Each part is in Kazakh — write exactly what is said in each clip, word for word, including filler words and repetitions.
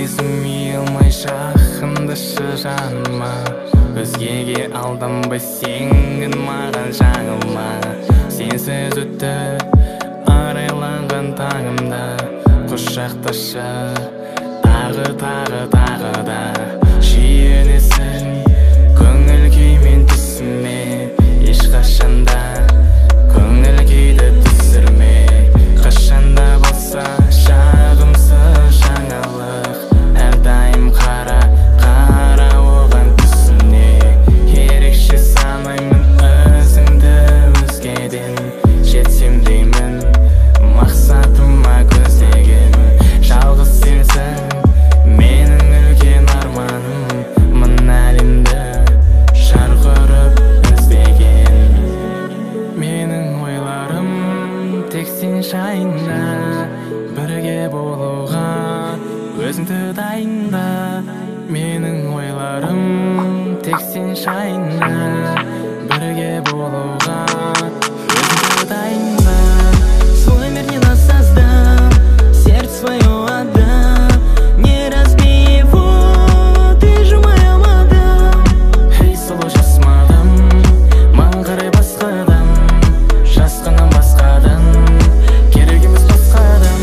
сезім ұйылмай жақындашы жаныма. Өзгеге алданбай сенгін маған жаңылма. Сенсіз өтті арайланған таңымда, құшақташы тағы тағы тағы да. Сүйенесің көңіл күймен түсіме, ешқашанда көңіл күйді түсірме. Қашанда болса жағымсыз жаңалық, әрдайым қара қара оған түсіне. Ерекше санаймын өзіңді өзгеден, жетсем деймін мақсатыма көздеген. Жалғыз сенсің менің үлкен арманым, мына әлемді жарқ ұрып іздеген. Менің ойларым тек сен жайында, бірге болуға өзіңді дайында. Менің ойларым тек сен жайында, бірге болуға өзіңді дайында. Свой мир не насоздам, сердце свое отдам. Не разбей его, ты же моя мадам. Ей сұлу жас мадам, маған қарай басқадан, жасқанам басқадан, керек емес басқадан.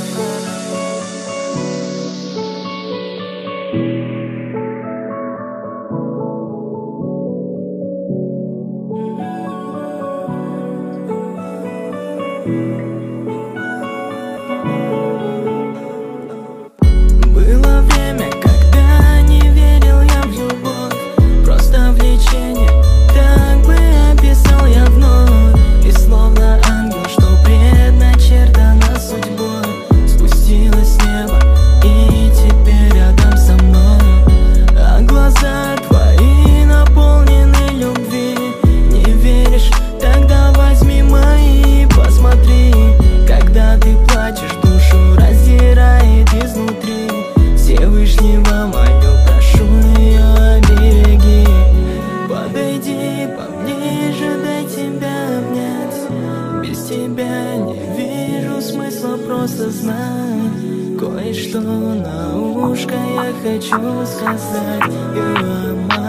Было время, когда не верил я в любовь, просто влечение, так бы описал я вновь. И словно ангел, что предначертано судьбой, спустилась с неба и теперь рядом со мной. А глаза твои наполнены любви. Не веришь? Тогда возьми мои, посмотри. Когда ты плачешь, душу раздирает изнутри. Всевышнего молю, прошу ее береги. Подойди поближе, дай тебя обнять. Без тебя не вижу смысла, просто знай. Кое-что на ушко я хочу сказать. You are my